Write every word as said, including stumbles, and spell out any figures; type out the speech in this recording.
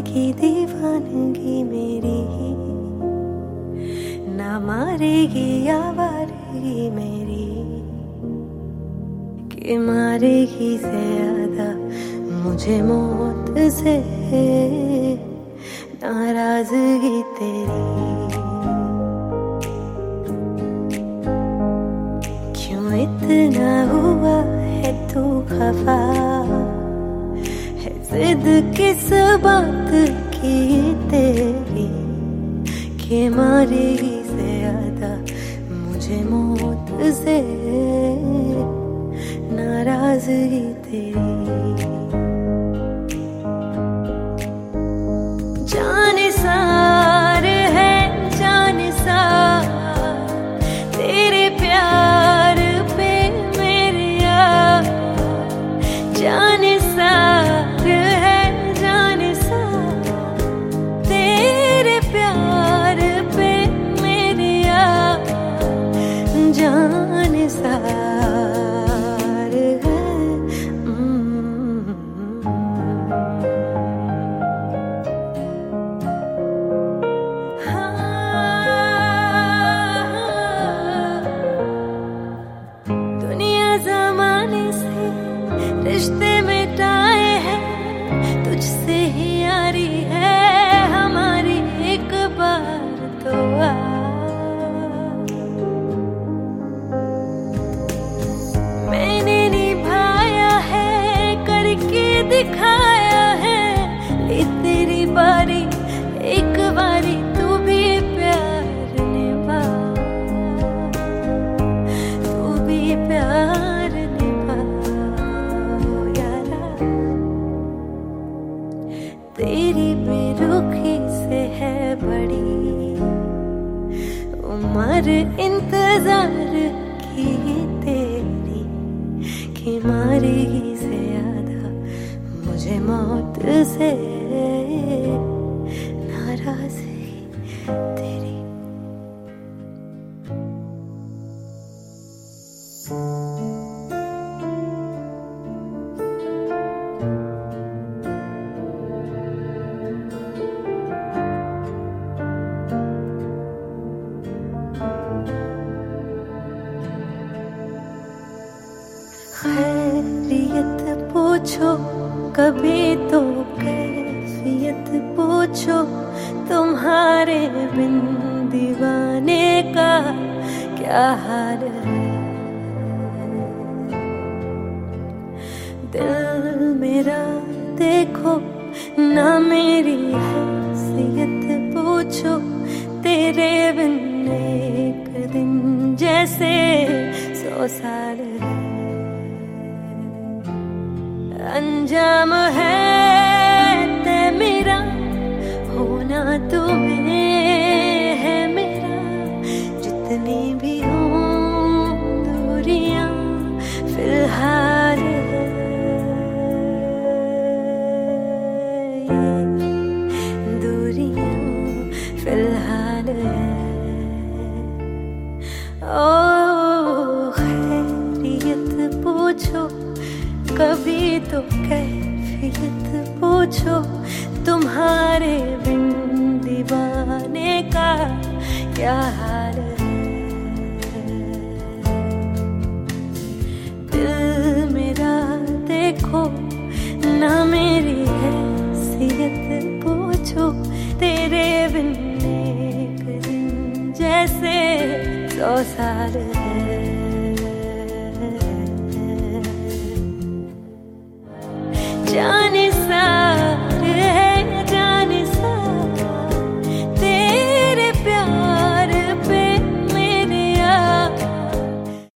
मानेगी दीवानगी मेरी, ना मारेगी आवारगी मेरी, कि मारेगी ज्यादा मुझे मौत से नाराजगी तेरी। क्यों इतना हुआ है तू खफा, है जिद किस बात की तेरी, कि मारेगी ज्यादा मुझे मौत से नाराजगी तेरी। जान सार है जान सार तेरे प्यार पे मेरे यार, जान सार है जान सार तेरे प्यार पे मेरे यार, जान सार रिश्ते मिटाए हैं तुझसे ही यारी है हमारी, एक बार तो आ। मैंने निभाया है करके दिखाया है, ले तेरी बारी एक बारी तू भी प्यार निभा, तू भी प्यार तेरी बेरुखी से है बड़ी उम्र इंतजार की तेरी, कि मारेगी ज्यादा मुझे मौत से नाराजगी तेरी। खैरियत पूछो कभी तो कैफियत पूछो, तुम्हारे बिन दीवाने का क्या हाल है। दिल मेरा देखो ना मेरी हैसियत पूछो, तेरे बिन एक दिन जैसे सौ साल है। अंजाम है ते मेरा होना तुम्हें है मेरा, जितनी भी हों दूरियां फिलहाल है, दूरियां फिलहाल है। ओ खैरियत पूछो कभी तो कैफियत पूछो, तुम्हारे बिन दीवाने का क्या हाल है। दिल मेरा देखो ना मेरी हैसियत पूछो, तेरे बिन एक दिन जैसे सौ साल है। जाने